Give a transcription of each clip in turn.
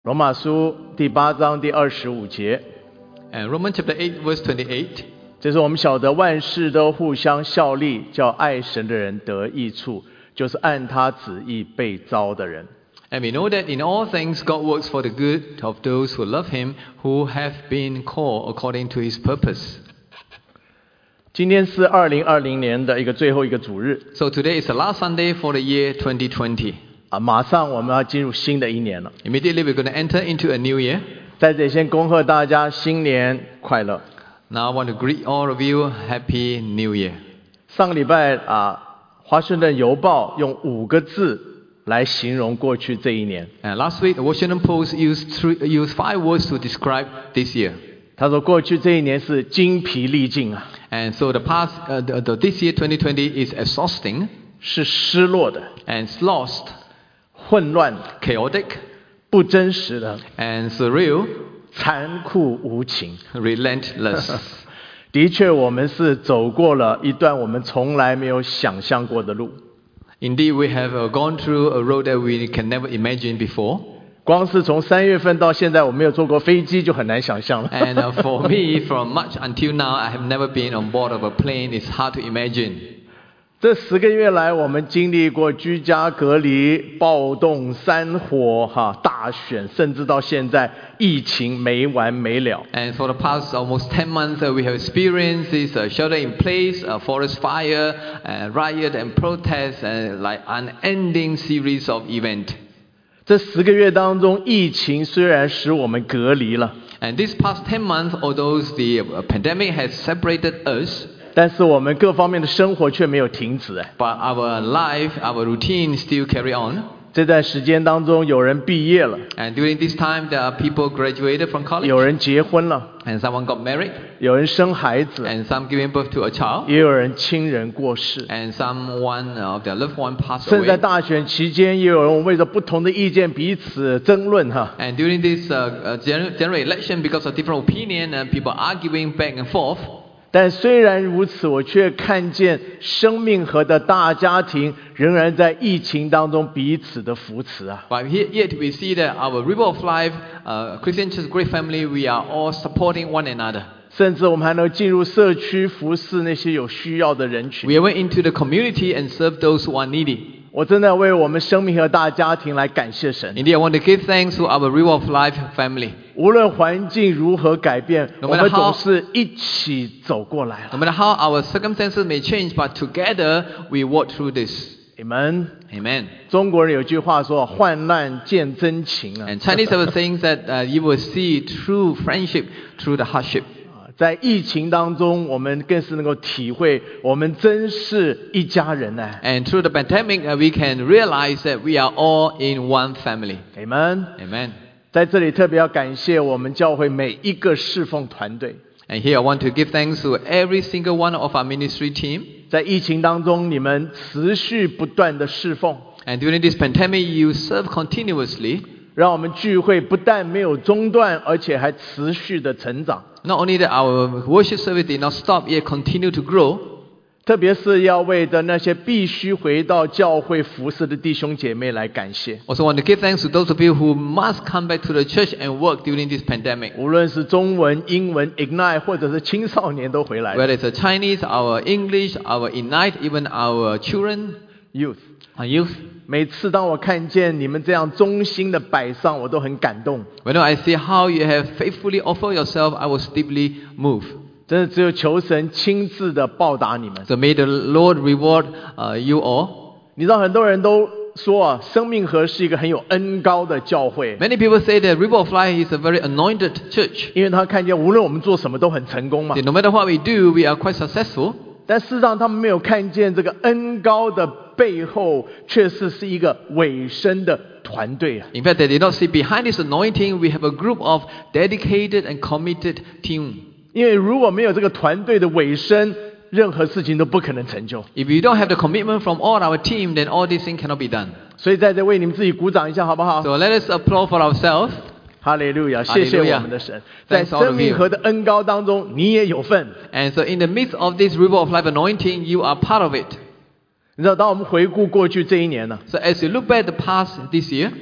罗马书第8章第25节， And Romans chapter 8 verse 28. 这是我们晓得万事都互相效力，叫爱神的人得益处，就是按他旨意被召的人。 And we know that in all things God works for the good of those who love Him, who have been called according to His purpose. 今天是2020年的最后一个主日 So today is the last Sunday for the year 2020. 马上我们要进入新的一年了。 Immediately we're going to enter into a new year. 在这里先恭贺大家新年快乐。 Now I want to greet all of you Happy New Year. 上个礼拜华盛顿邮报用5个字来形容过去这一年。 And last week the Washington Post used 5 words to describe this year. 他说过去这一年是精疲力尽啊， And so this year 2020 is exhausting 是失落的， and lost, 混乱的， chaotic 不真实的， and surreal, 残酷无情。 relentless. 的确，我们是走过了一段我们从来没有想象过的路。 Indeed, we have gone through a road that we can never imagine before. 光是从3月份到现在，我没有坐过飞机就很难想象了。 And for me, from March until now, I have never been on board of a plane. It's hard to imagine. 这10个月来，我们经历过居家隔离、暴动、山火、大选，甚至到现在疫情没完没了。 And for the past almost 10 months, we have experienced this shelter in place, forest fire, riot and protest, like unending series of events. 这10个月当中，疫情虽然使我们隔离了， And this past 10 months, although the pandemic has separated us, 但是我们各方面的生活却没有停止。 but our life, our routine still carry on. 这段时间当中，有人毕业了， And during this time, there are people graduated from 有 college, 人结婚了， and someone got married, 有人生孩子， and some giving birth to a child, 也有人亲人过世。 and someone of their loved one passed 甚至在 away. 大选期间，也有人为着不同的意见彼此争论。 And during this general election, because of different opinion, people arguing back and forth. 但虽然如此，我却看见生命河的大家庭仍然在疫情当中彼此的扶持啊。 But yet we see that our River of Life, Christian Church Great Family, we are all supporting one another. 甚至我们还能进入社区服侍那些有需要的人群。 We went into the community and served those who are needy. 我真的为我们生命河大家庭来感谢神。 Indeed, I want to give thanks to our River of Life family. 无论环境如何改变， No 我 matter 们 how- 总是一起走过来 No 了。 matter how our circumstances may change, but together we walk through this. Amen。 Amen. 中国人有句话说：“患难见真情啊。” And Chinese have a saying that you will see true friendship through the hardship. 在疫情当中，我们更是能够体会，我们真是一家人呢。 And through the pandemic, we can realize that we are all in one family. Amen。 Amen. 在这里特别要感谢我们教会每一个侍奉团队。 And here I want to give thanks to every single one of our ministry team. 在疫情当中，你们持续不断的侍奉， And during this pandemic, you serve continuously. 让我们聚会不但没有中断，而且还持续的成长。 Not only that our worship service did not stop, yet continue to grow. 特别是要为着那些必须回到教会服侍的弟兄姐妹来感谢。 Also want to give thanks to those of you who must come back to the church and work during this pandemic. 无论是中文、英文、Ignite， 或者是青少年都回来了。 Whether it's Chinese, our English, our Ignite, even our children, Youth， our youth. 每次当我看见你们这样忠心的摆上，我都很感动。 Whenever I see how you have faithfully offered yourself, I was deeply moved. 真的只有求神亲自的报答你们。 So may the Lord reward you all. 你知道很多人都说生命河是一个很有恩高的教会， Many people say that River of Life is a very anointed church. 因为他看见无论我们做什么都很成功嘛。 No matter what we do, we are quite successful. 但事实上他们没有看见这个恩高的背后，确实是一个委身的团队啊。 In fact, they did not see behind this anointing, we have a group of dedicated and committed team. 因为如果没有这个团队的委身，任何事情都不可能成就。 If you don't have the commitment from all our team, then all these things cannot be done. 所以在这为你们自己鼓掌一下好不好？ So let us applaud for ourselves. 哈利路亚，谢谢我们的神。在 Thanks all of 生命 you. 河的恩高当中，你也有份。 And so in the midst of this River of Life anointing, you are part of it. 你知道，当我们回顾过去这一年呢， So as you look back the past this year,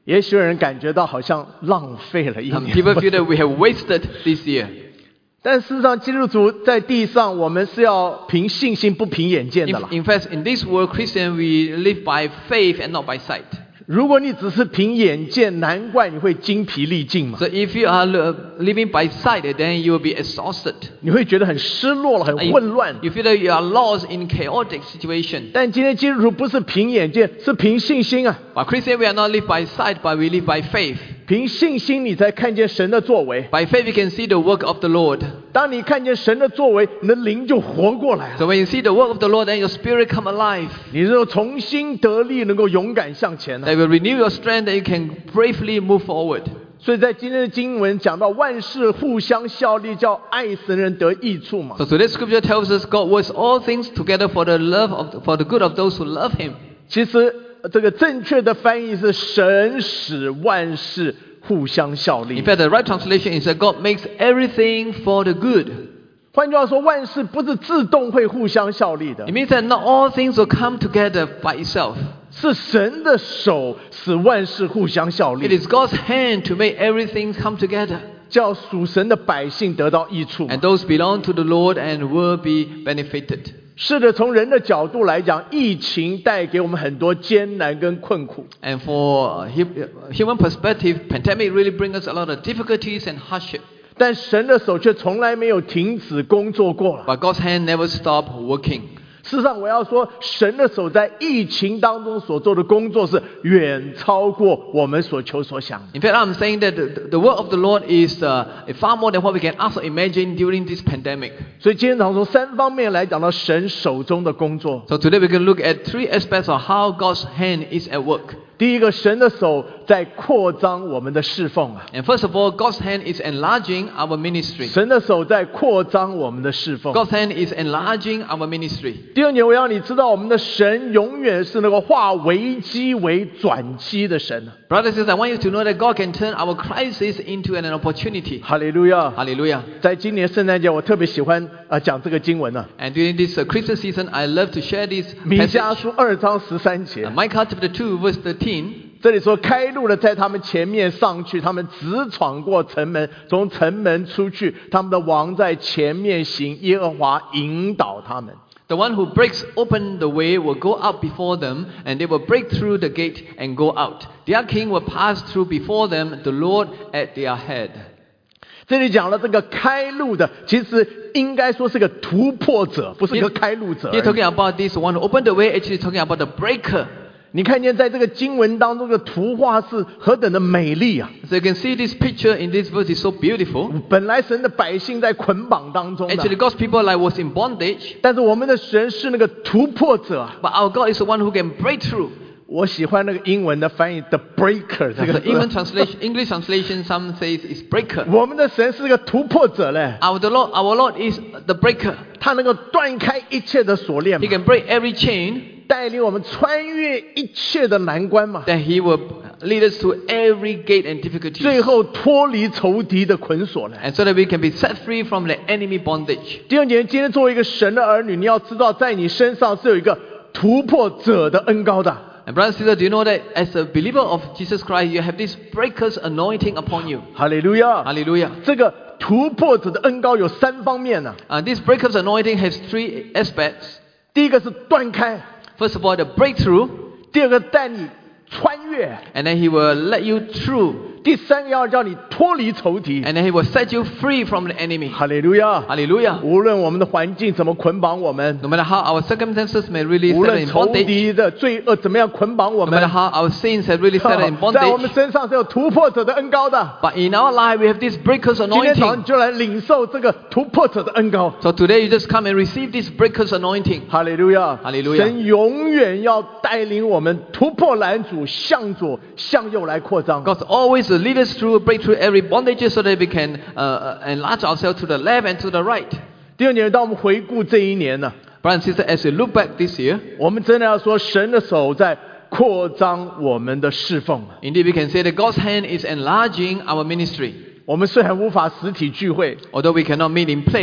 也许有人感觉到好像浪费了一年。 People feel that we have wasted this year. 但事实上，基督徒在地上，我们是要凭信心，不凭眼见的啦。 In fact, in this world, Christian, we live by faith and not by sight. 如果你只是凭眼见，难怪你会精疲力尽嘛。 So if you are living by sight, then you will be exhausted. 你会觉得很失落了，很混乱。 You feel that you are lost in chaotic situation. 但今天基督徒不是凭眼见，是凭信心啊。 But Christian, we are not live by sight, but we live by faith. 凭信心，你才看见神的作为。 By faith, we can see the work of the Lord. 当你看见神的作为，你的灵就活过来了。 So when you see the work of the Lord, then your spirit come alive. 你就重新得力，能够勇敢向前了。 That will renew your strength, that you can bravely move forward. 所以在今天的经文讲到万事互相效力，叫爱神人得益处嘛。 So today's scripture tells us God works all things together for the good of those who love Him. 其实这个正确的翻译是神使万事互相效 In 力。 fact, the right translation is that God makes everything for the good. 换句话说，万事不是自动会互相效力的 It，means that not all things will come together by itself. 是神的手使万事互相效 It 力， is God's hand to make everything come together. 叫属神的百姓得到益处嘛。 And those belong to the Lord and will be benefited. 是的，从人的角度来讲，疫情带给我们很多艰难跟困苦。 And for human perspective, pandemic really brings us a lot of difficulties and hardship. 但神的手却从来没有停止工作过了。 But God's hand never stops working. 事实上，我要说，神的手在疫情当中所做的工作是远超过我们所求所想的。 In fact, I'm saying that the work of the Lord is far more than what we can ask or imagine during this pandemic. 所以今天早上从三方面来讲到神手中的工作。 So today we can look at three aspects of how God's hand is at work. 第一个，神的手在扩张我们的侍奉啊， And first of all, God's hand is enlarging our ministry. 神的手在扩张我们的侍奉。 God's hand is enlarging our ministry. 第二点，我要你知道，我们的神永远是那个化危机为转机的神。 Brothers and sisters, I want you to know that God can turn our crisis into an opportunity. 哈利路亚！ Hallelujah. 在今年圣诞节，我特别喜欢讲这个经文呢、 And during this Christmas season, I love to share this 弥迦 passage. 书2章13节， Micah chapter 2 verse 13. 这里说开路的在他们前面上去，他们直闯过城门，从城门出去，他们的王在前面行，耶和华引导他们。 The one who breaks open the way will go out before them, and they will break through the gate and go out. Their king will pass through before them, the Lord at their head. 这里讲了这个开路的，其实应该说是个突破者，不是个开路者而 Here 已。 talking about this one who opened the way, actually talking about the breaker. 你看见在这个经文当中的图画是何等的美丽啊！ So you can see this picture in this verse is so beautiful. 本来神的百姓在捆绑当中的， Actually, God's people like was in bondage, 但是我们的神是那个突破者啊！ but our God is the one who can break through. 我喜欢那个英文的翻译 ，the breaker 这个 The 字。 English translation, some says is breaker. 我们的神是个突破者嘞， Our Lord is the breaker. 他能够断开一切的锁链 He 嘛， can break every chain. 带领我们穿越一切的难关嘛， That He will lead us to every gate and difficulty. 最后脱离仇敌的捆锁嘞。 And so that we can be set free from the enemy bondage. 弟兄姐妹，今天作为一个神的儿女，你要知道，在你身上是有一个突破者的恩膏的。 And brothers and sisters, do you know that as a believer of Jesus Christ, you have this breaker's anointing upon you? 哈利路亚！ Hallelujah. 这个突破者的恩膏有三方面呢、 This breaker's anointing has three aspects. 第一个是断开， First of all, the breakthrough, 第二个带你穿越， and then He will let you through, 第三个要叫你脱离仇敌。 and then He will set you free from the enemy. 哈利路亚！ Hallelujah. 无论我们的环境怎么捆绑我们， No matter how our circumstances may really 无 set 论 in 仇 bondage, 敌的罪恶怎么样捆绑我 no 们 matter，how our sins have really set in 在我们 bondage, 身上是有突破者的恩膏的。 but in our life we have this breaker's 今天早上 anointing. 你就来领受这个突破者的恩膏。 So today you just come and receive this breaker's anointing. 哈利路亚！ 哈利路亚神永远要带领我们突破拦阻，向左向右来扩张。 God always lead us through, break through every bondage so that we can enlarge ourselves to the left and to the right. 弟兄姐妹，当我们回顾这一年呢， Brothers and sisters, as we look back this year, 我们真的要说，神的手在扩张我们的侍奉。 indeed we can say that God's hand is enlarging our ministry. 我们虽然无法实体聚会， Although we cannot meet in place,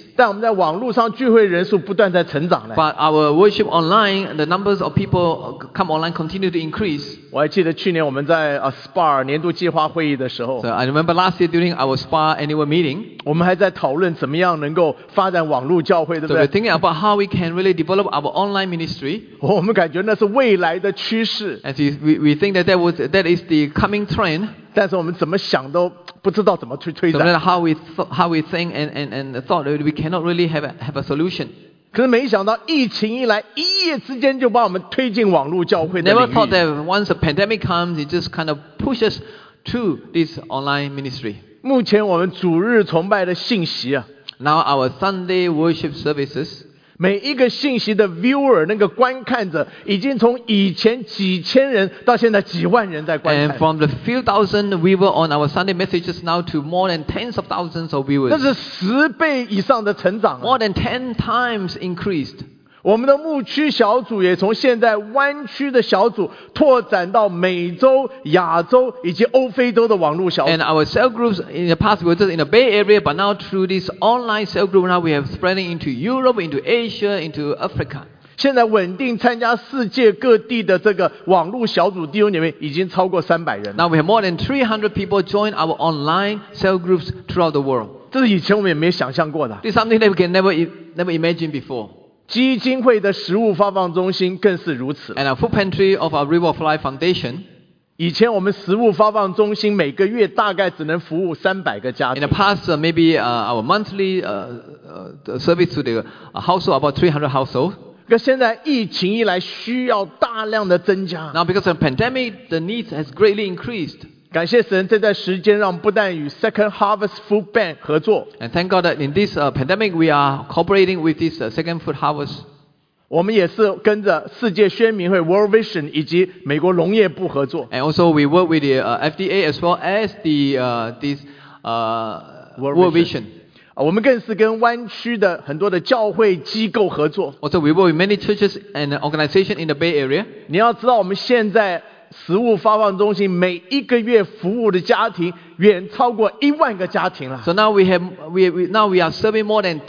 但我们在网络上聚会人数不断在成长呢。 But our worship online, the numbers of people come online continue to increase. 我还记得去年我们在SPAR 年度计划会议的时候， So I remember last year during our SPA annual meeting, 我们还在讨论怎么样能够发展网络教会，对不 so we're 对？ thinking about how we can really develop our online ministry. 我们感觉那是未来的趋势， As we think that is the coming trend. 但是我们怎么想都不知道怎么去推 So no 展。 matter how we think and thought, we cannot really have a solution. 可是没想到疫情一来，一夜之间就把我们推进网络教会的 Never 领 thought 域。 that once a pandemic comes, it just kind of pushes through this online ministry. 目前我们主日崇拜的信息啊， Now our Sunday worship services, 每一个信息的 viewer 那个观看者，已经从以前几千人到现在几万人在观 and 看。 from the few thousand viewers on our Sunday messages now to more than tens of thousands of 那 viewers. 是10倍以上的成长啊！ More than 10 times increased. 我们的牧区小组也从现在湾区的小组拓展到美洲、亚洲以及欧非洲的网络小组。 And our cell groups in the past were just in the Bay Area, but now through this online cell group, now we have spreading into Europe, into Asia, into Africa. 现在稳定参加世界各地的这个网络小组弟兄姐妹已经超过300人。 Now we have more than 300 people join our online cell groups throughout the world. 这是以前我们也没有想象过的。 This is something that we can never imagine before. 基金会的食物发放中心更是如此。 And our food pantry of our River of Life Foundation, 以前我们食物发放中心每个月大概只能服务300个家 in 庭 the，past maybe our monthly service to the household, about 300 households. 可现在疫情一来，需要大量的增加。 Now because of the pandemic, the needs has greatly increased. 感谢神，这段时间让我们不但与 Second Harvest Food Bank 合作， And thank God that in this pandemic, we are cooperating with this Second Food Harvest. 我们也是跟着世界宣明会 World Vision 以及美国农业部合作。 And also we work with the FDA as well as this World Vision. 我们更是跟湾区的很多的教会机构合作。 Also we work with many churches and organizations in the Bay Area. 你要知道，我们现在食物发放中心每一个月服务的家庭远超过1万个家庭了。 So now we are serving more than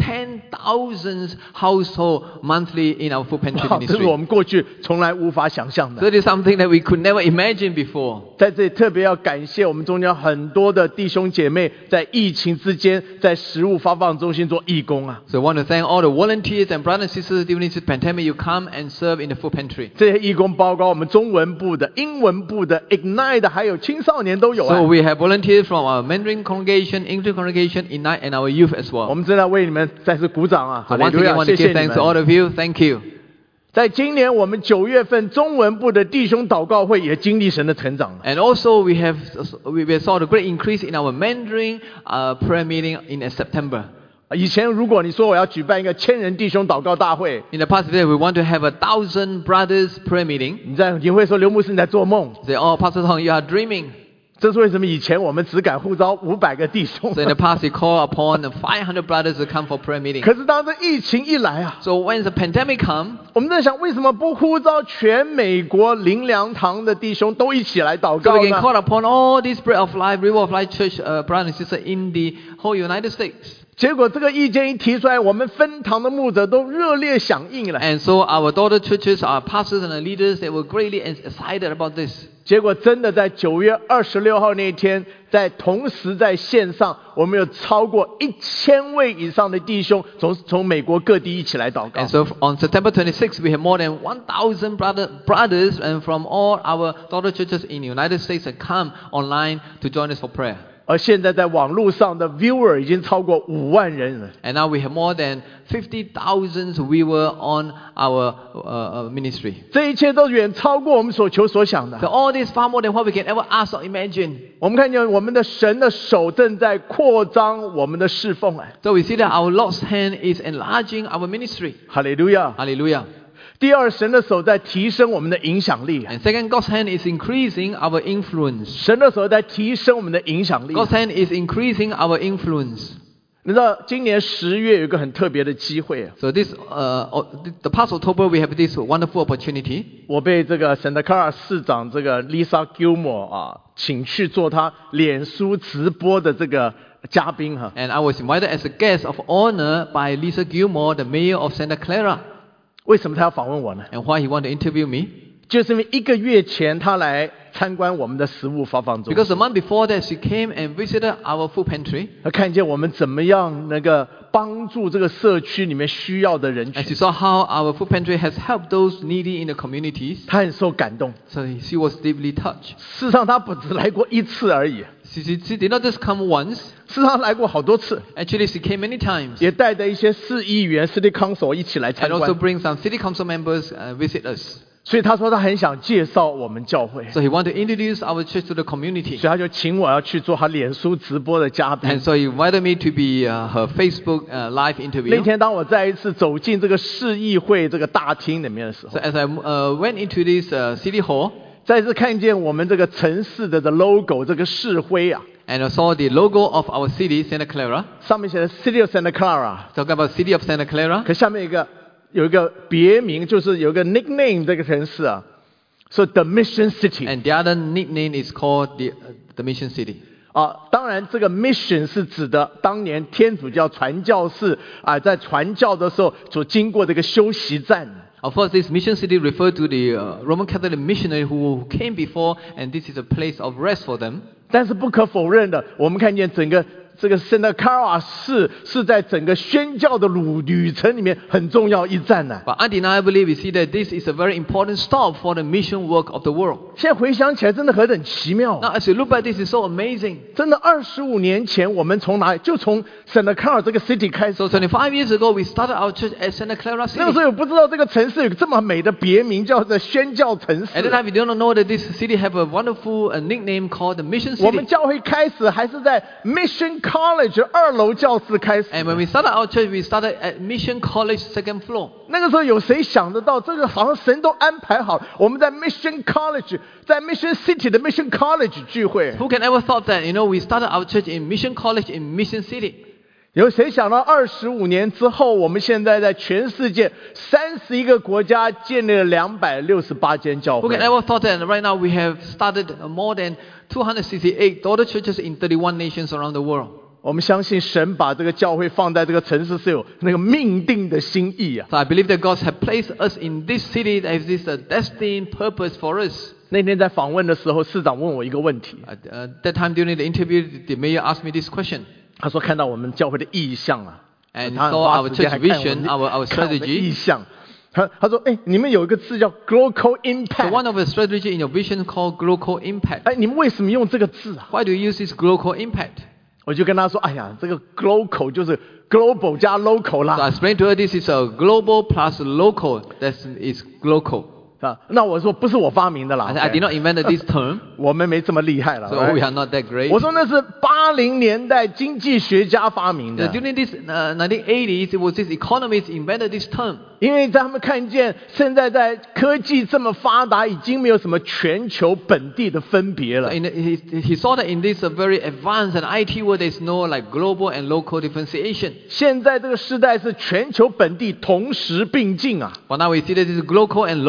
10,000 households monthly in our food pantry 哇，这是 ministry. 我们过去从来无法想象 So 的。 it is something that we could never imagine before. 在这里特别要感谢我们中间很多的弟兄姐妹，在疫情之间在食物发放中心做义工啊。 So I want to thank all the volunteers and brothers and sisters during this pandemic. You come and serve in the food pantry. 这些义工包括我们中文部的、英文部的、Ignite 的，还有青少年都有啊 So。we have volunteers from our Mandarin congregation, English congregation, Ignite, and our youth as 我 well. 们真的为你们再次鼓掌啊！ So 哈利 once 路 again, I 亚， want 谢 to 谢 give 你 thanks to 们。 all of you. Thank you. 在今年我们9月份中文部的弟兄祷告会也经历神的成长了。 And also we saw the great increase in our Mandarin prayer meeting in September. 以前如果你说我要举办一个1000人弟兄祷告大会， In the past day, we want to have 1,000 brothers prayer meeting. 你会说刘牧师你在做梦。 Say, oh, Pastor Tong, you are dreaming. 这是为什么以前我们只敢呼召500个弟兄。 So in the past, we call upon 500 brothers to come for prayer meeting. 可是当这疫情一来啊， So when the pandemic comes, 我们在想为什么不呼召全美国灵粮堂的弟兄都一起来祷 so 告 we can 呢？ call upon all these Bread of Life, River of Life Church brothers and sisters in the whole United States. 结果这个意见一提出来，我们分堂的牧者都热烈响应了。 And so our daughter churches, our pastors and our leaders, they were greatly excited about this. 结果真的在9月26号那一天，同时在线上，我们有超过1000位以上的弟兄从美国各地一起来祷告 And。so on September 26th, we have more than 1,000 brothers and from all our daughter churches in the United States that come online to join us for prayer. 而现在在网络上的 viewer 已经超过5万人了。 And now we have more than 50,000 viewers on our ministry. 这一切都远超过我们所求所想 So 的。 all this far more than what we can ever ask or imagine. 我们看见我们的神的手正在扩张我们的侍奉啊！ So we see that our Lord's hand is enlarging our ministry. 哈利路亚。 Hallelujah. 第二，神的手在提升我们的影响力。 And second, God's hand is increasing our influence. 神的手在提升我们的影响力。 God's hand is increasing our influence. 你知道今年10月有一个很特别的机会啊， So the past October we have this wonderful opportunity. 我被这个 Santa Clara 市长这个 Lisa Gilmore 啊，请去做他脸书直播的这个嘉宾哈。 And I was invited as a guest of honor by Lisa Gilmore, the mayor of Santa Clara. 为什么他要访问我呢？ And why he wanted to interview me? 就是因为1个月前他来参观我们的食物发放中 Because 心， the month before that, she came and visited our food pantry. 他看见我们怎么样能够帮助这个社区里面需要的人 And 群， she saw how our food pantry has helped those needy in the communities. 他很受感动。 So she was deeply touched. 事实上他不只来过1次而已， She did not just come once. 事实上来过好多次， Actually, she came many times. 也带着一些市议员 City Council 一起来参 And also 观。 bring some city council members visit us. 所以他说他很想介绍我们教会， So he wanted to introduce our church to the community. 所以他就请我要去做他脸书直播的嘉宾 And。so he invited me to be her Facebook live 那 interview. 天当我再一次走进这个市议会这个大厅里面的时候 So，as I went into this city hall, 再一次看见我们这个城市的 logo 这个市徽啊， and I saw the logo of our city, Santa Clara. 上面写的 City of Santa Clara， Talk about city of Santa Clara. 可下面有一个别名，就是有一个 nickname 这个城市啊，说 The Mission City。 And the other nickname is called the Mission City. 啊，当然这个 mission 是指的当年天主教传教士啊，在传教的时候所经过的一个休息站。 Of course, this Mission City referred to the Roman Catholic missionary who came before, and this is a place of rest for them. 但是不可否认的，我们看见整个这个 Santa Clara 是在整个宣教的旅程里面很重要一站呢。 But undeniably, we see that this is a very important stop for the mission work of the world. 现在回想起来，真的何等奇妙！ Now, as you look back, this is so amazing. 真的25年前，我们从哪里？就从 Santa Clara 这个 city 开始。 So 25 years ago, we started our church at Santa Clara 那个时 City. 候也不知道这个城市有这么美的别名，叫做宣教城 At that 市。 time, we don't know that this city have a wonderful nickname called the Mission 我们 City. 教会开始还是在 Mission College 2楼教室开始。 And when we started our church, we started at Mission College 2nd floor. 那个时候有谁想得到，这个好像神都安排好，我们在 Mission College， 在 Mission City 的 Mission College 聚会。 Who can ever thought that, we started our church in Mission College in Mission City. 有谁想到25年之后，我们现在在全世界31个国家建立了268间教 Who 会 can。ever thought that right now we have started more than 268 daughter churches in 31 nations around the world. 我们相信神把这个教会放在这个城市是有那个命定的心意啊。 So I believe that God has placed us in this city as this destined purpose for us. 那天在访问的时候，市长问我一个问题， That time during the interview, the mayor asked me this question. 他说看到我们教会的意向啊， And 他很 saw 花 our 时间 church 还看我 vision, 们 our 看我们的 strategy. 意向。他说，你们有一个字叫 Global So Impact， one of the strategy in your vision called global impact. 你们为什么用这个字啊？ Why do you use this global impact? 我就跟他说，这个 Global 就是 Global 加 Local So I 啦， explained to her this is a global plus local. That is local. 啊，那我说不是我发明的啦 I did not invent this term, 我们没这么厉害了。 so we are not that great. 我说那是80年代经济学家发明的， During this 1980s, it was this economists invented this term. 因为他们看见现在在科技这么发达，已经没有什么全球本地的分别了。 He saw that in this very advanced and IT world, there's no like global and local differentiation. 现在这个时代是全球本地同时并进啊， But now we see that this is global and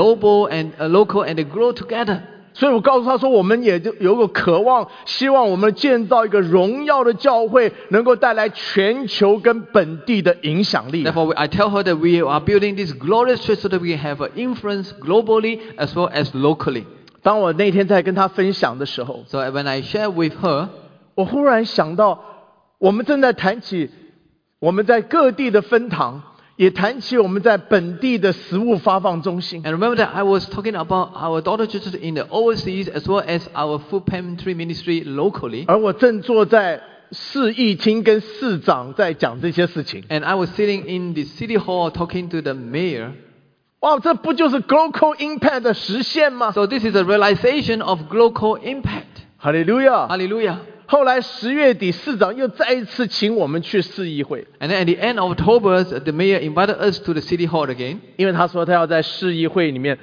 local and they grow together. 所以我告诉他说，我们也就有个渴望，希望我们建造一个荣耀的教会，能够带来全球跟本地的影响力。 Therefore, I tell her that we are building this glorious church so that we have an influence globally as well as locally. 当我那天在跟他分享的时候， So when I share with her, 我忽然想到，我们正在谈起我们在各地的分堂，也谈起我们在本地的食物发放中心。 and remember that I was talking about our daughter churches in the overseas as well as our food pantry ministry locally. 而我正坐在市议厅跟市长在讲这些事情。 And I was sitting in the city hall talking to the mayor. 哇，这不就是 Global Impact 的实现吗？ So this is a realization of global impact. 哈利路亚！ Hallelujah. 后来10月底，市长又再一次请我们去市议会， And then at the end of October, the mayor invited us to the city hall again. 因为他说他要在市议会里面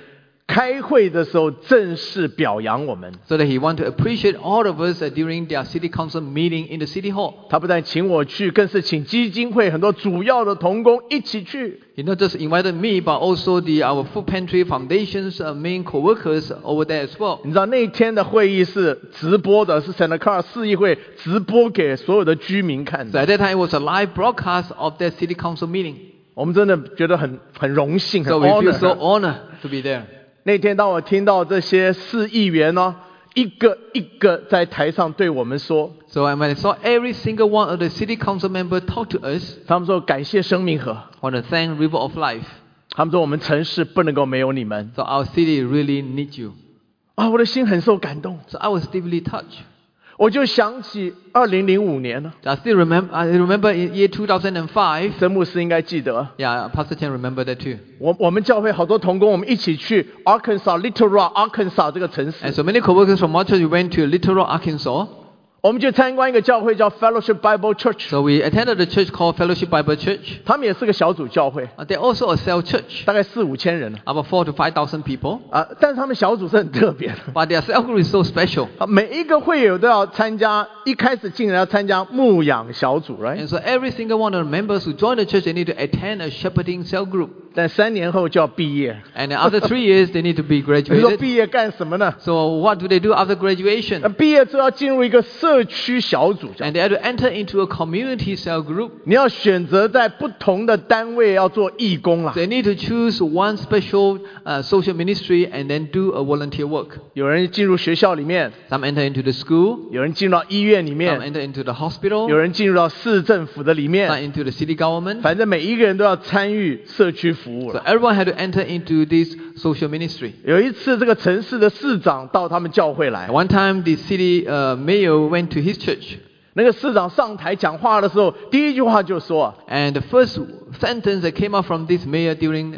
开会的时候正式表扬我们。 So that he want to appreciate all of us during their city council meeting in the city hall. 他不但请我去，更是请基金会很多主要的同工一起去。 He not just invited me, but also our Food Pantry Foundation's main co-workers over there as well. 你知道那天的会议是直播的，是 Santa Clara 市议会直播给所有的居民看 So 的。 at that time, it was a live broadcast of their city council meeting. 我们真的觉得很荣幸，很 So we feel so honor。 honored to be there. 那天当我听到这些市议员呢，一个一个在台上对我们说， So when I saw every single one of the city council members talk to us, 他们说感谢生命河， I want to thank River of Life. 他们说我们城市不能够没有你们。 So our city really needs you. 啊，我的心很受感动， So I was deeply touched. 我就想起2005年了， I remember in year 2005. 曾牧师应该记得， Yeah, Pastor Chen remember that too. 我们教会好多同工，我们一起去 Little Rock Arkansas 这个城市， And so many co-workers from our church went to Little Rock, Arkansas. 我们去参观一个教会叫 Fellowship Bible Church， So we attended the church called Fellowship Bible Church. 他们也是个小组教会， They're also a cell church, 大概4-5千人 about 4,000 to 5,000 people. 啊，但是他们小组是很特别的。 But their cell group is so special. 啊，每一个会友都要参加，一开始进来要参加牧养小组 ，right？ And so every single one of the members who join the church, they need to attend a shepherding cell group. 但3年后就要毕业。 And after 3 years, they need to be 你说 graduated. 毕业干什么呢？ So what do they do after graduation? 毕业之后要进入一个社区小组，这样 And they have to enter into a community cell group. 你要选择在不同的单位要做义工啦 They。need to choose one special social ministry and then do a volunteer work. 有人进入学校里面， Some enter into the school, 有人进入到医院里 some 面， enter into the hospital, 有人进入到市政府的里 some 面， into the city government. 反正每一个人都要参与社区服务 So 了。 everyone had to enter into this social ministry. 有一次，这个城市的市长到他们教会来 One time, the city mayor went to his church, 那个市长上台讲话的时候，第一句话就说啊， and the first sentence that came out from this mayor during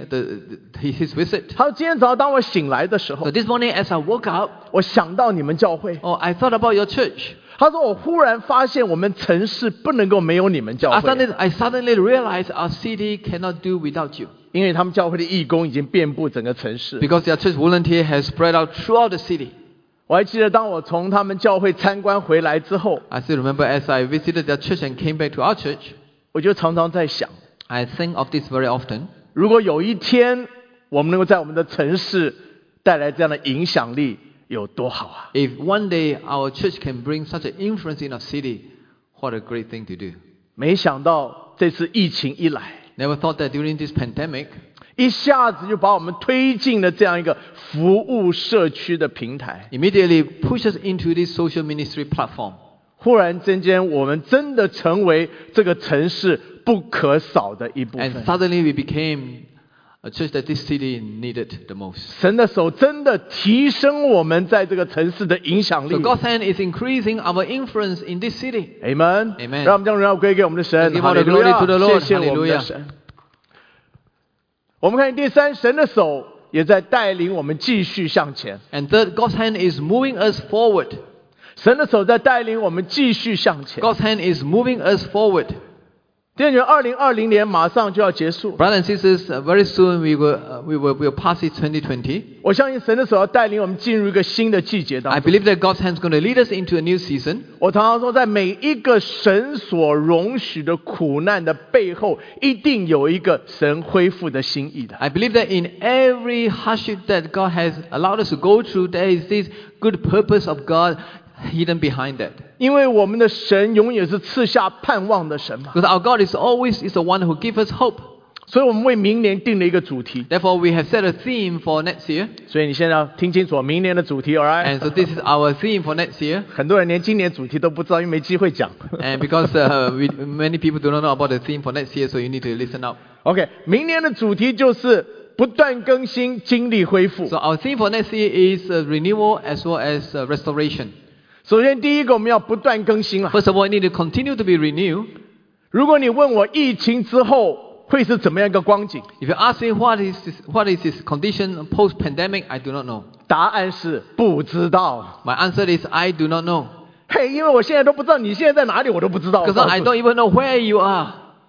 his visit. 他说今天早上当我醒来的时候 So，this morning, as I woke up, 我想到你们教会。 I thought about your church. 他说我忽然发现我们城市不能够没有你们教 I 会， suddenly realized our city cannot do without you, 因为他们教会的义工已经遍布整个城市。 because their church volunteer has spread out throughout the city. 我还记得当我从他们教会参观回来之后， I still remember as I visited their church and came back to our church, 我就常常在想， I think of this very often. 如果有一天我们能够在我们的城市带来这样的影响力，有多好啊！ If one day our church can bring such an influence in our city, what a great thing to do. 没想到这次疫情一来， Never thought that during this pandemic, 一下子就把我们推进了这样一个服务社区的平台。 immediately push us into this social ministry platform. 忽然之间，我们真的成为这个城市不可少的一部 And 分。 suddenly we became a church that this city needed the most. 神的手真的提升我们在这个城市的影响力 So。God's hand is increasing our influence in this city. Amen。 Amen 让我们将荣耀归给我们的神。 Give all the glory to the 哈利路 Lord. 亚谢谢我们的 Hallelujah 神。我们看第三，神的手也在带领我们继续向前。 And third, God's hand is moving us forward. 神的手在带领我们继续向前。 God's hand is moving us forward. 弟兄姐妹，2020年马上就要结束， Brothers and sisters, very soon we'll pass it 2020. 我相信神的手要带领我们进入一个新的季节当 I 中。 believe that God's hand is going to lead us into a new season. 我常常说，在每一个神所容许的苦难的背后，一定有一个神恢复的心意的。 I believe that in every hardship that God has allowed us to go through, there is this good purpose of God hidden behind that. 因为我们的神永远是赐下盼望的神嘛， Because our God is always the one who gives us hope. 所以我们为明年定了一个主题。 Therefore, we have set a theme for next year. 所以你现在要听清楚明年的主题 ，alright？ And so this is our theme for next year. 很多人连今年主题都不知道，因为没机会讲。 And because many people do not know about the theme for next year, so you need to listen up. OK， 明年的主题就是不断更新，经历恢复。 So our theme for next year is renewal as well as restoration. 首先，第一个我们要不断更新了。 First of all, you need to continue to be renewed. 如果你问我疫情之后会是怎么样一个光景， If you ask me what is this condition post-pandemic, I do not know. 答案是不知道。 My answer is I do not know. 嘿，因为我现在都不知道你现在在哪里，我都不知道。 Because I don't even know where you are.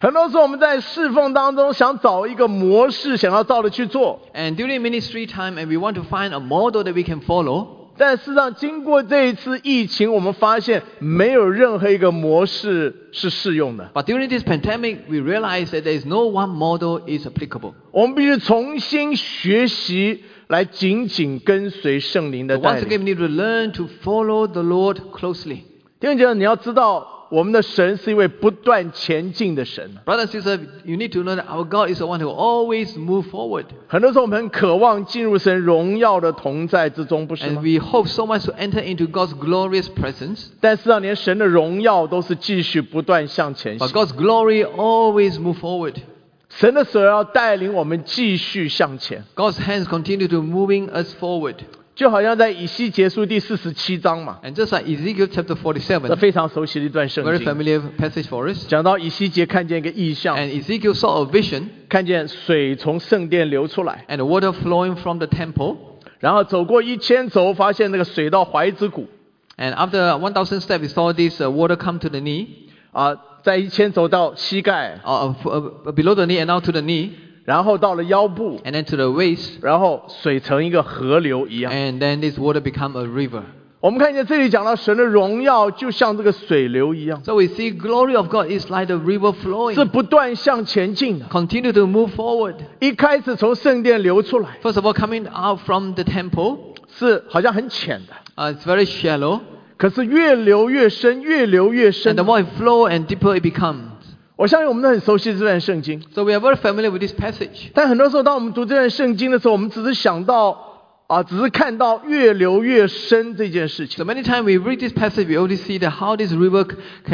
很多时候我们在侍奉当中想找一个模式，想要照着去做。 And during ministry time, and we want to find a model that we can follow. 但事实上，经过这一次疫情，我们发现没有任何一个模式是适用的。 But during this pandemic, we realize that there is no one model is applicable. 我们必须重新学习，来紧紧跟随圣灵的 So 带 once again, 领。 we need to learn to follow the Lord closely. 弟兄姐妹，你要知道，我们的神是一位不断前进的神。 Brothers and sisters, you need to know that our God is the one who always moves forward. 很多时候，我们很渴望进入神荣耀的同在之中，不是 And 吗？ we hope so much to enter into God's glorious presence. 但事实上，连神的荣耀都是继续不断向前 But 行。 God's glory always moves forward. 神的手要带领我们继续向前， God's hands continue to moving us forward. 就好像在以西结书第47章嘛， And just like Ezekiel chapter 这 47, 非常熟悉的一段圣 very 经。 familiar passage for us. 讲到以西结看见一个异象， And Ezekiel saw a vision 看见水从圣殿流出来， and the water flowing from the temple. 然后走过1000肘，发现那个水到踝子骨 And after 1,000 steps, we saw this water come to the knee, 啊，在1000肘到膝盖， below the knee and now to the knee, 然后到了腰部， and then to the waist. 然后水成一个河流一样。 And then this water become a river. 我们看见这里讲到神的荣耀，就像这个水流一样， So we see glory of God is like the river 是 flowing. 不断向前进的。 Continue to move forward. 一开始从圣殿流出来， First of all, coming out from the temple, 是好像很浅的， it's very shallow. 可是越流越深，越流越 And 深 the。more it flow and deeper it becomes. 我相信我们都很熟悉这段圣经， So we are very familiar with this passage. 但很多时候，当我们读这段圣经的时候，我们只是想到只是看到越流越深这件事情 So。many times we read this passage, we only see that how this river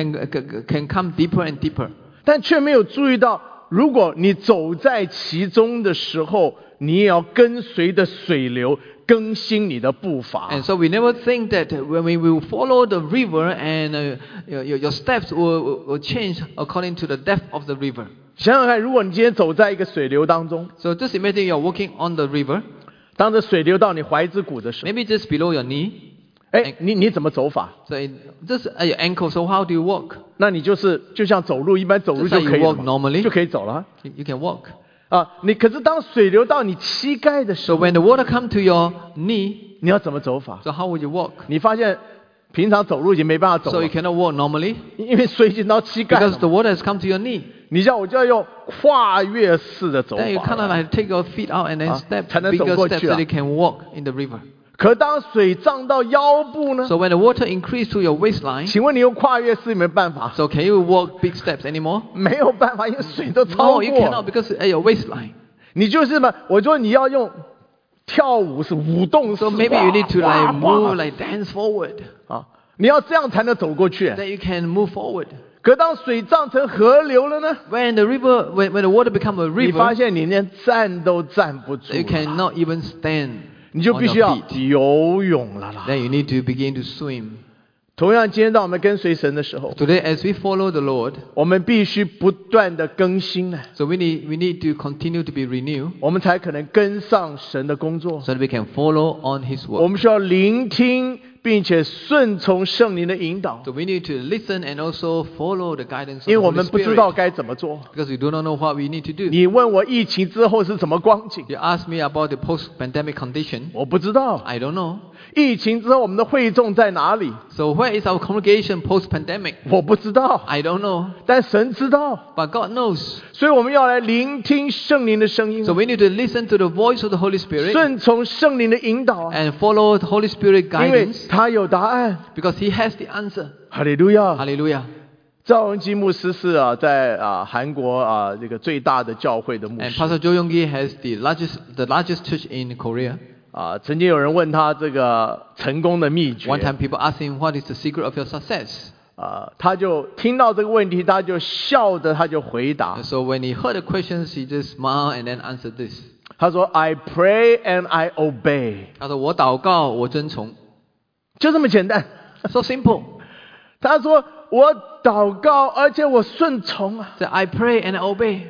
can come deeper and deeper. 但却没有注意到，如果你走在其中的时候，你也要跟随着水流更新你的步伐。 And so we never think that when we will follow the river and your steps will change according to the depth of the river. 想想看，如果你今天走在一个水流当中， So just imagine you're walking on the river, 当这水流到你踝子骨的时候， maybe just below your knee. 你怎么走法？ So just at your ankle, so how do you walk? 那你就像走路一般走路就可以 Just like you 了 walk 嘛 normally. 就可以走了 You can walk. 你可是当水流到你膝盖的时 So 候， when the water come to your knee, 你要怎么走法？ so how would you walk? 你发现平常走路已经没办法走 So 了 you，cannot walk normally 因为水已经到膝盖 because 了 the water has come to your knee. 我就要用跨越式的走 Then you 法 kind of 了。 like take your feet out and then step 才能走 bigger 过去 steps 啊。 so you can walk in the river. 可当水涨到腰部呢？ So when the water increase to your waistline, 请问你用跨越式有没有办法？ so can you walk big steps anymore? 没有办法，因为水都超 No, you cannot 过。 because at your waistline. 你就是嘛，我说你要用跳舞是舞动式 So maybe you need to 哇 like 哇 move, like dance forward. 你要这样才能走过去。 Then you can move forward. 可当水涨成河流了呢？ When the water become a 你发 river, 现你连站都站不住 you 了， cannot even stand 你就 on 必须 your 要 feet. 游泳了啦。 Then you need to begin to swim. 同样，今天当我们跟随神的时候， Today, as we follow the Lord, 我们必须不断的更新呢， so we need to continue to be renewed 我们才可能跟上神的工作。 so that we can follow on His 我 work. 们需要聆听，并且顺从圣灵的引导， So we need to listen and also follow the guidance of 因为 the 我 Holy 们不知道 Spirit 该怎么做。 because we do not know what we need to do. 你问我疫情之后是什么光景， You ask me about the post-pandemic condition. 我不知道。 I don't know. 疫情之后我们的会众在哪里， So where is our congregation post-pandemic? 我不知道。 I don't know. 但神知道， But God knows. 所以我们要来聆听圣灵的声音 So，we need to listen to the voice of the Holy Spirit 顺从圣灵的引导， and follow the Holy Spirit 因为 guidance 他有答案。 because He has the answer. 哈利路亚！ Hallelujah. 赵文基牧师是在韩国这个最大的教会的牧 And 师 Pastor Jo Young-gi has the largest church in Korea. 曾经有人问他这个成功的秘诀 One time people asked him, what is the secret of your success? 他就听到这个问题，他就笑着他就回答 And，so when he heard the questions, he just smiled and then answered this. 他说 I pray and I obey， 他说我祷告，我遵从。 就这么简单。 So simple. 他说我祷告，而且我顺从啊。 So I pray and I obey.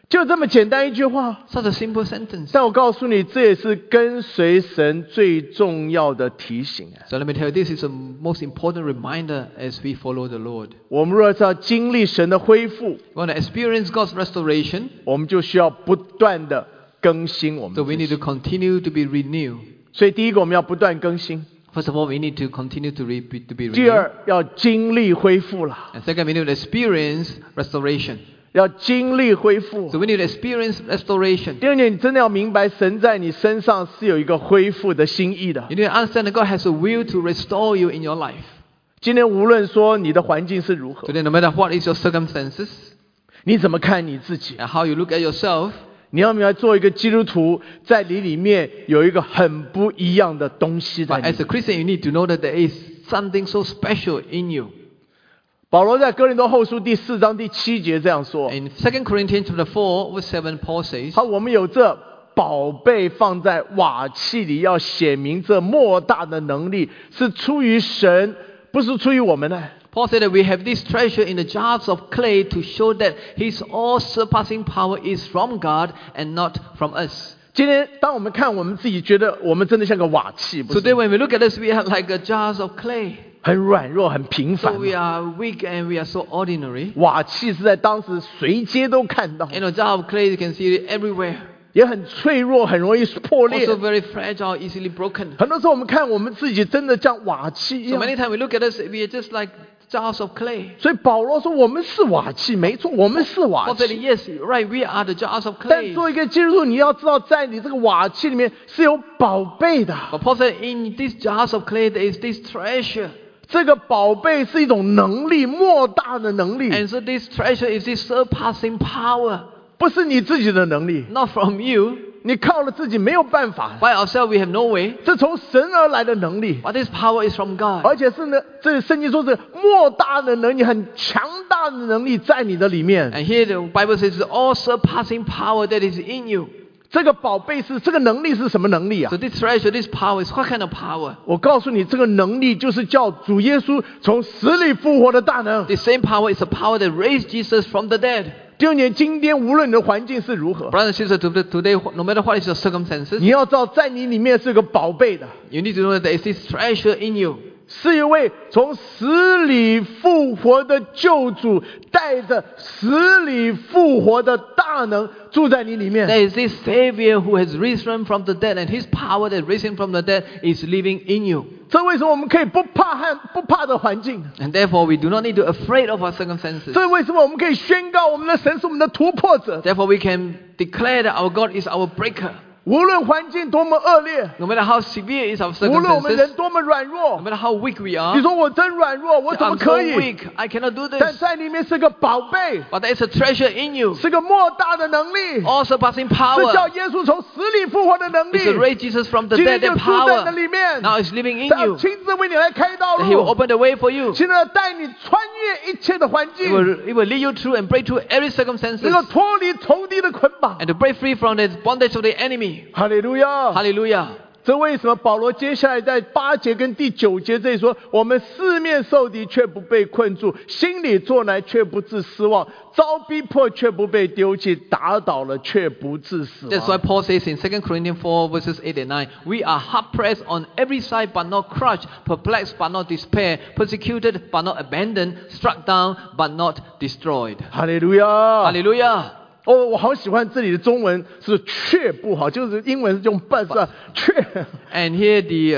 就这么简单一句话。 Such a simple sentence. 但我告诉你，这也是跟随神最重要的提醒。 So let me tell you, this is the most important reminder as we follow the Lord. 我们若是要经历神的恢复， We want to experience God's restoration, 我们就需要不断的更新我们 so 自 we 己。 need to continue to be renewed. 所以第一个，我们要不断更新； First of all, we need to continue to be 第 renewed. 二，要经历恢复了， And second, we need to experience restoration. 要经历恢复。 So we need to experience restoration. 第二点，你真的要明白，神在你身上是有一个恢复的心意的。 You need to understand that God has a will to restore you in your life. 今天无论说你的环境是如何， Today, no matter what is your circumstances 你怎么看你自己？ and how you look at yourself, 你要明白，做一个基督徒，在你里面有一个很不一样的东西在 but 里 as a 面。 Christian, you need to know that there is something so special in you. 保罗在哥林多后书第4章第7节这样说： In 2 Corinthians chapter 4, verse 7, Paul says, 好，我们有这宝贝放在瓦器里，要显明这莫大的能力是出于神，不是出于我们的。 Paul said that we have this treasure in the jars of clay to show that His all-surpassing power is from God and not from us. 今天，当我们看我们自己，觉得我们真的像个瓦器，不 Today 是 when we look at us, we are like a jars of clay. 很软弱、很平 So 凡。 we are weak and we are so ordinary. 瓦器是在当时随街都看到， In a jar of clay, you can see it everywhere. 也很脆弱，很容易破裂。 Also very fragile, easily broken. 很多时候我们看我们自己真的像瓦器一 So 样。 many times we look at us, we are just like jars of clay. 所以保罗说我们是瓦器，没错，我们是瓦 Paul said, 器。 yes, right, we are the jars of 但 clay. 做一个基督徒，你要知道，在你这个瓦器里面是有宝贝的。 But Paul said, in these jars of clay, there is this treasure. 这个宝贝是一种能力，莫大的能力， And so this treasure is this surpassing power. 不是你自己的能力， Not from you. 你靠了自己没有办法， By ourselves, we have no way. 这从神而来的能力， But this power is from God. 而且是呢，这圣经说是莫大的能力，很强大的能力在你的里面。 And here the Bible says the all-surpassing power that is in you. 这个宝贝是这个能力是什么能力啊 So？this treasure, this power is what kind of power? 我告诉你，这个能力就是叫主耶稣从死里复活的大能。 The same power is the power that raised Jesus from the dead. 弟兄姐妹，今天无论你的环境是如何， Brothers and sisters, today, no matter what is your circumstances, 你要知道，在你里面是有个宝贝的， you need to know that there is this treasure in you. 是一位从死里复活的救主，带着死里复活的大能住在你里面。 There is this Savior who has risen from the dead, and His power that risen from the dead is living in you. 这为什么我们可以不怕的环境？ And therefore, we do not need to afraid of our circumstances. 这为什么我们可以宣告我们的神是我们的突破者？ Therefore, we can declare that our God is our breaker. 无论环境多么恶劣， No matter how severe is our 无论我们 circumstances, 人多么软 no 弱， matter how weak we 你 are, 说我真软弱，我怎么 I'm 可 so 以？ weak, I cannot do 但 this. 在里面是个宝贝， But there is a treasure in you, 是个莫大的能力， all surpassing 是 power. 叫耶稣从死里复活的能力 It's。to raise Jesus from the 今 dead, 天就 that 住在你的 power. 里面， Now it's living in 他要 you. 亲自为你来开道 That He will 路， open the way for you. 亲自带你穿越一切的环 It 境， will lead you through and break through every circumstances 能够脱离仇敌的捆绑。 and to break free from the bondage of the enemy. 哈利路亚！ Hallelujah. 这为什么保罗接下来在8节跟第9节这里说，我们四面受敌却不被困住，心里作难却不致失望，遭逼迫却不被丢弃，打倒了却不致死 That's why 亡。 Paul says in 2 Corinthians 4 verses 8 and 9, we are hard pressed on every side but not crushed, perplexed but not despair, persecuted but not abandoned, struck down but not destroyed. 哈利路亚！ Hallelujah. 哦，我好喜欢这里的中文是却不好，就是英文是用 but 是吧？却 And here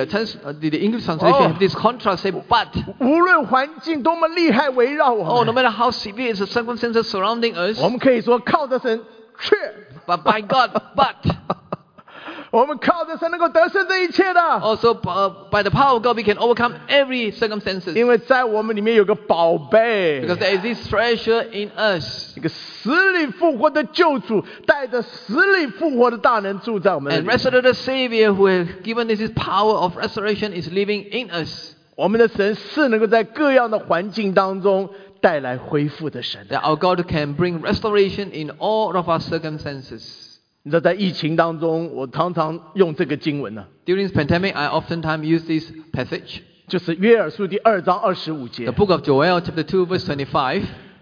the English translation Oh. have this contrast, say, but, 无论环境多么厉害围绕 oh, 我 no 们， matter how severe is the circumstances surrounding us, 我们可以说靠着神却， but by God, but, 我们靠着神能够得胜这一切的。 also by the power of God we can overcome every circumstances. 因为在我们里面有个宝贝， Because there is this treasure in us. 一个死里复活的救主，带着死里复活的大能住在我们的 And 里面。 resurrected Savior who has given us this power of restoration is living in us. 我们的神是能够在各样的环境当中带来恢复的神。 That our God can bring restoration in all of our circumstances. 你知道，在疫情当中，我常常用这个经文呢、 During this pandemic, I oftentimes use this passage. 就是约珥书第2章25 节 The。book of Joel, chapter 2, verse 25.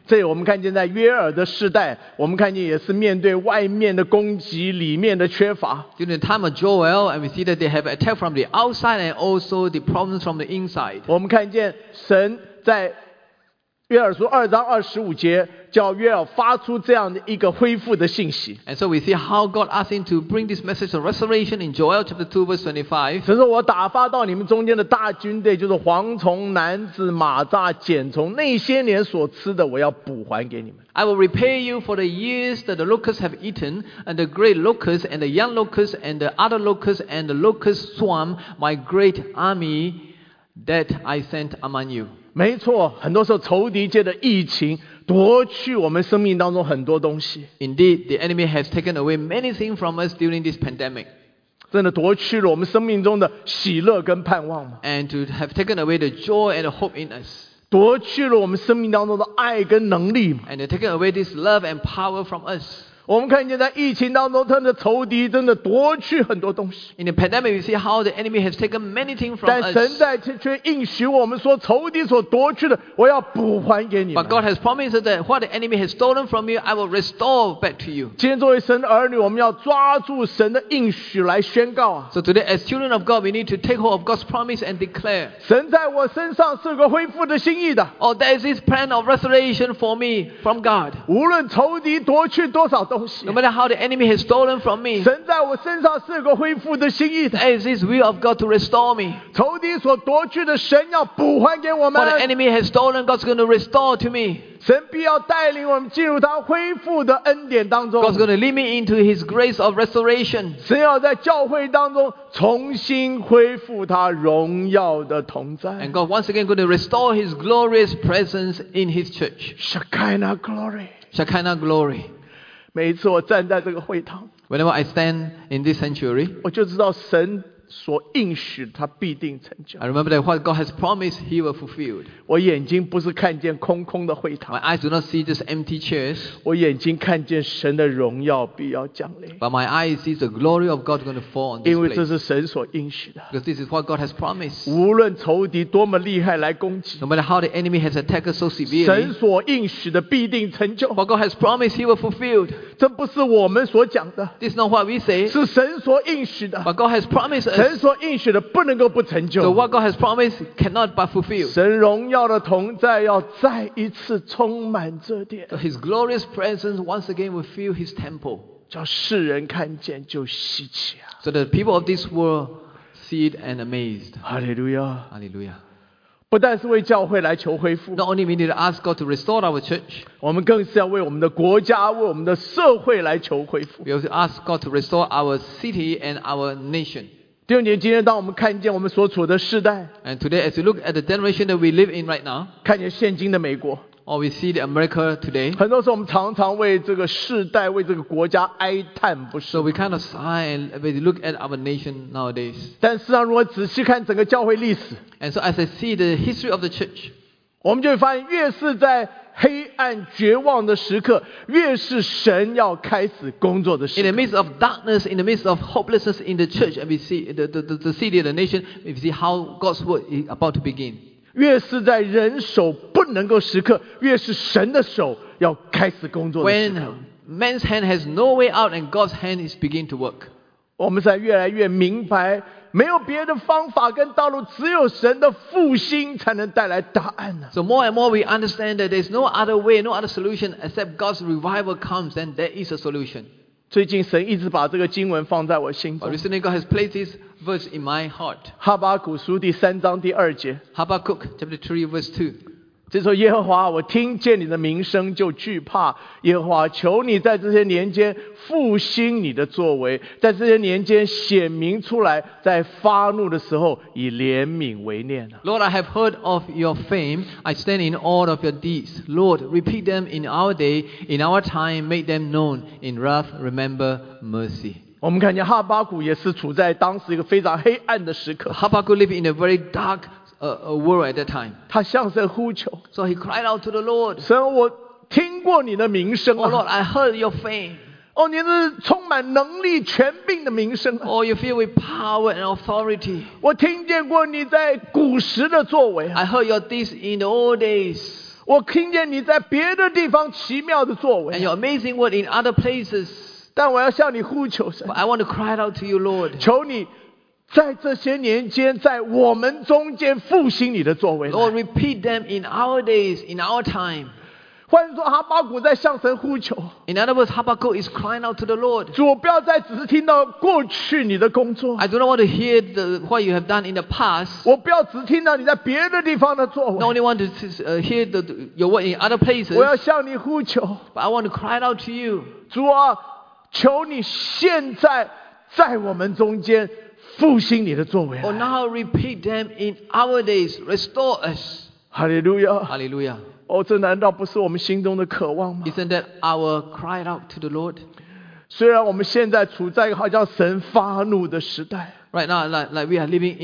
这我们看见在约珥的世代，我们看见也是面对外面的攻击，里面的缺乏。 During the time of Joel, and we see that they have attack from the outside and also the problems from the inside. 我们看见神在约珥书2章25节叫约珥发出这样的一个恢复的信息。 And so we see how God asked him to bring this message of restoration in Joel chapter 2 verse 25. 神说我打发到你们中间的大军队，就是蝗虫、蝻子、蚂蚱、茧虫，那些年所吃的，我要补还给你们。 I will repay you for the years that the locusts have eaten, and the great locust, and the young locust, and the other locust, and the locust swarm, my great army that I sent among you. 没错，很多时候仇敌借着疫情夺去我们生命当中很多东西， Indeed, the enemy has taken away many things from us during this pandemic, 真的夺去了我们生命中的喜乐跟盼望嘛， and to have taken away the joy and the hope in us, 夺去了我们生命当中的爱跟能力嘛。 and taken away this love and power from us. 我们看见在疫情当中，他的仇敌真的夺去很多东西， In the pandemic, we see how the enemy has taken many things from 但神 us. 在却应许我们说，仇敌所夺去的，我要补还给你们 But。God has promised us that what the enemy has stolen from you, I will restore back to you. 今天作为神的儿女，我们要抓住神的应许来宣告啊！ So today, as children of God, we need to take hold of God's promise and declare, 神在我身上是有个恢复的心意的， oh, there is this plan of restoration for me from God. 无论仇敌夺去多少东西 No，matter how the enemy has stolen from me, 神在我身上是有个恢复的心意的。 there is this will of God to restore me. 仇敌所夺去的，神要补还给我 What the 们。 enemy has stolen, God's going to restore to me. 神必要带领我们进入他恢复的恩典当中。 God's going to lead me into His grace of restoration. 神要在教会当中重新恢复他荣耀的同在。 And God once again going to restore His glorious presence in His church. Shekinah glory。 Shekinah glory. 每一次我站在这个会堂， Whenever I stand in this sanctuary, 我就知道神所应许他必定成就。 I remember that what God has promised, He will fulfill. 我眼睛不是看见空空的会 My 堂， eyes do not see just empty chairs, 我眼睛看见神的荣耀必要降临， but my eyes see the glory of God going to fall on 因 this 为这 place. 是神所应许的。 Because this is what God has promised. 无论仇敌多么厉害来攻击， No matter how the enemy has attacked us so 神 severely, 所应许的必定成就。 what God has promised, He will fulfill. 这不是我们所讲的， This is not what we say, 是神所应许的。 but God has promised 神 us. 所应许的不能够不成 So 就。 what God has promised cannot but fulfill. 神荣耀的同在要再一次充满这点， So His glorious presence once again will fill His temple, 叫世人看见就稀奇啊！ so that the people of this world see it and amazed. 哈利路亚！ Hallelujah. 不但是为教会来求恢复， Not only we need to ask God to restore our church, 我们更是要为我们的国家、为我们的社会来求恢复。 we also ask God to restore our city and our nation. 弟兄姐妹，今天当我们看见我们所处的世代， And today, as we look at the generation that we live in right now, 看见现今的美国， or we see the America today, 很多时候我们常常为这个世代、为这个国家哀叹不 so 舍。 we kind of sigh and we look at our nation nowadays. 但事实上，如果仔细看整个教会历史， And so as I see the history of the church, 我们就会发现，越是在黑暗绝望的时刻，越是神要开始工作的 in 时 the 刻。 midst of darkness, in the midst of hopelessness in the church, and we see the city, the nation, we see how God's work is about to begin. 越是在人手不能够时刻，越是神的手要开始工作的时 When 刻。 man's hand has no way out and God's hand is beginning to work. 我们才越来越明白，没有别的方法跟道路，只有神的复兴才能带来答案呢。 So more and more we understand that there's no other way, no other solution except God's revival comes, then there is a solution. 最近神一直把这个经文放在我心 But 中， recently God has placed this verse in my heart. 哈巴谷书第3章第2节。 Habakkuk chapter 3 verse 2. 这时候耶和华，我听见你的名声就惧怕。耶和华，求你在这些年间复兴你的作为，在这些年间显明出来，在发怒的时候以怜悯为念。 Lord, I have heard of your fame. I stand in awe of your deeds. Lord, repeat them in our day, in our time, make them known. In wrath, remember mercy. 我们看见哈巴谷也是处在当时一个非常黑暗的时刻， Habakkuk lived in a very dark world at that time. 他向神呼求 So he cried out to the Lord. 神，我听过你的名声 Oh Lord, 啊， I heard your fame. 哦，你是充满能力、权柄的名声啊， Oh, you fill with power and authority. 我听见过你在古时的作为啊， I heard your deeds in the old days. 我听见你在别的地方奇妙的作 and 为， your amazing word in other places. 但我要向你呼求神， But I want to cry out to you, Lord. 求你在这些年间，在我们中间复兴你的作为来。 Lord, repeat them in our days, in our time. 换句话说，哈巴谷在向神呼求， In other words, Habakkuk is crying out to the Lord. 主，我不要再只是听到过去你的工作， I do not want to hear what you have done in the past. 我不要只听到你在别的地方的作 Not 为， only want to hear your word in other places, 我要向你呼求， but I want to cry out to you. 主啊，求你现在在我们中间复兴你的作为 Oh, 来。 now repeat them in our days. Restore us. 哈利路亚！ Hallelujah. 哦，这难道不是我们心中的渴望吗？ Isn't that our cry out to the Lord? 虽然我们现在处在一个好像神发怒的时代， Right now, like we are living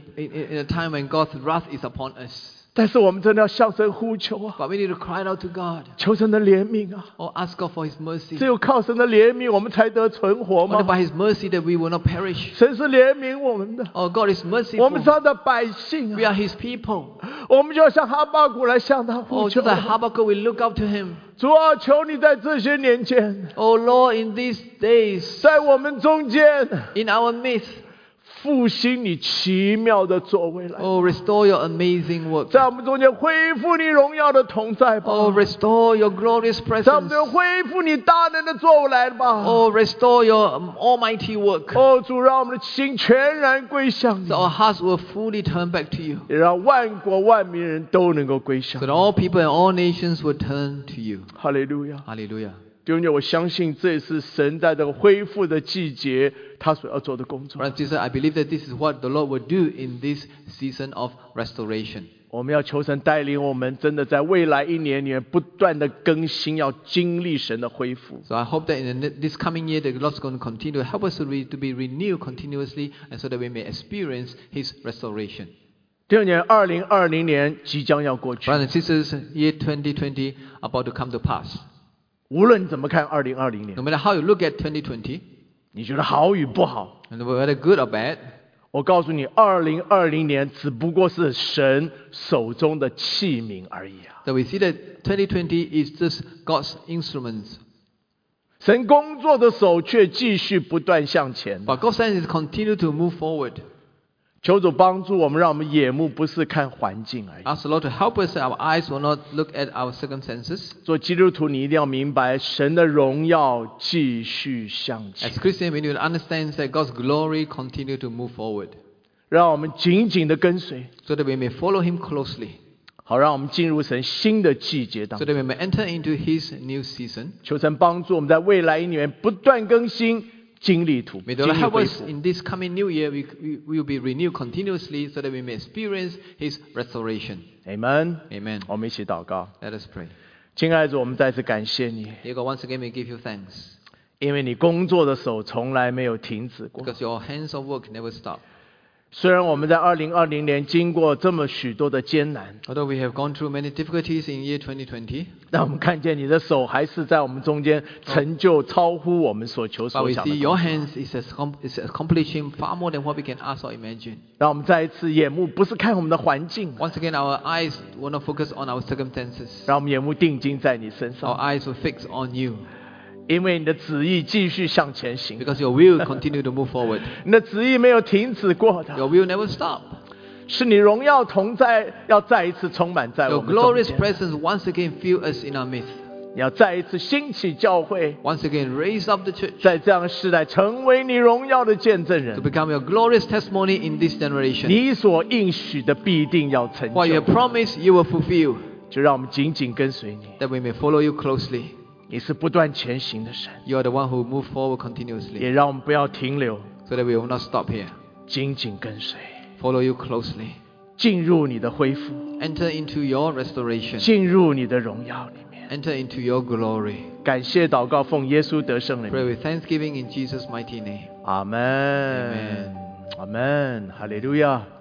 in a time when God's wrath is upon us. 但是我们真的要向神呼求啊， But we need to cry out to God 求神的怜悯啊！ or ask God for His mercy. 只有靠神的怜悯，我们才得存活 Only 吗？ by His mercy that we will not perish. 神是怜悯我们的， Oh, God is 我们 merciful. 是他的百姓 We 啊！ are His people. 我们就要向哈巴谷来向他呼 Oh, 求 just。like Habakkuk, we look up to Him. 主啊，求你在这些年间， Oh, Lord, in these days, 在我们中间 in our midst, 复兴你奇妙的作为来， oh, restore your amazing work. 在我们中间恢复你荣耀的同在吧。 Oh, restore your glorious 在我们 presence. 中间恢复你大能的作为来吧。 Oh, restore your almighty work. 哦，主，让我们的心全然归向你 So，our hearts will fully turn back to you. 也让万国万民人都能够归向 So 你。 that all people and all nations will turn to you. 哈利路亚！ Hallelujah. 弟兄姐妹，我相信这也是神在这个恢复的季节，他所要做的工作。 Brothers and sisters, I believe that this is what the Lord will do in this season of restoration. 我们要求神带领我们，真的在未来一年里面不断的更新，要经历神的恢复。 So I hope that in this coming year, the Lord is going to continue to help us to be renewed continuously, and so that we may experience His restoration. 第二年，2020年即将要过去。 Brothers and sisters, year 2020 about to come to pass. 无论你怎么看2020年 No，matter how you look at 2020, 你觉得好与不好， and whether good or bad, 我告诉你，2020年只不过是神手中的器皿而已啊！ that we see that 2020 is just God's instruments. 神工作的手却继续不断向前。 But God's hand is continue to move forward. 求主帮助我们，让我们眼目不是看环境而已。 Ask the Lord to help us that our eyes will not look at our circumstances. 做基督徒，你一定要明白，神的荣耀继续向前 As。Christians, we need to understand that God's glory continue to move forward, 让我们紧紧的跟随， so that we may follow Him closely, 好让我们进入神新的季节当 so 中。 that we may enter into His new season. 求神帮助我们在未来一年不断更新，经历土， May 经 the 历 Lord help 恢 us 复。 in this coming new year. We will be renewed continuously, so that we may experience His restoration. Amen。 Amen. 我们一起祷告。 Let us pray. 亲爱的主，我们再次感谢你， Dear God, once again we give you thanks, 因为你工作的手从来没有停止过。 because your hands of work never stop. 虽然我们在2020年经过这么许多的艰难， Although we have gone through many difficulties in year 2020, 但我们看见你的手还是在我们中间成就超乎我们所求 but 所 we 想的 see 工 your 作。 hands is accomplishing far more than what we can ask or imagine. 让我们再一次眼目不是看我们的环境， Once again, our eyes will not focus on our circumstances. 让我们眼目定睛在你身 Our 上， eyes will fix on you, 因为你的旨意继续向前行， because your will continue to move forward. 你的旨意没有停止过的， Your will never stop. 是你荣耀同在，要再一次充满在我 Your 们中 glorious 间， presence once again fill us in our midst. 你要再一次兴起教会， Once again raise up the church 在这样的时代成为你荣耀的见证 to 人。 become your glorious testimony in this generation. 你所应许的必定要成 What you 就 have，promised, you will fulfill, 就让我们紧紧跟随你。 that we may follow you closely. 你是不断前行的神， You are the one who move forward 也 continuously, 让我们不要停留， so that we will not stop here. 紧紧跟随， Follow you closely. 进入你的恢复， Enter into your restoration. 进入你的荣耀里面。 Enter into your glory. 感谢祷告，奉耶稣得胜的 Pray 名， with thanksgiving in Jesus' mighty name. 阿门， Amen 阿门，哈利路亚。